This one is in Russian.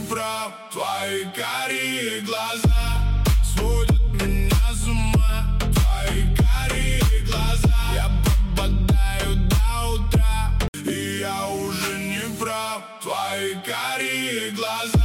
прав. Твои карие глаза сводят меня с ума. Твои карие глаза, я попадаю до утра, и я уже не прав. Твои карие глаза.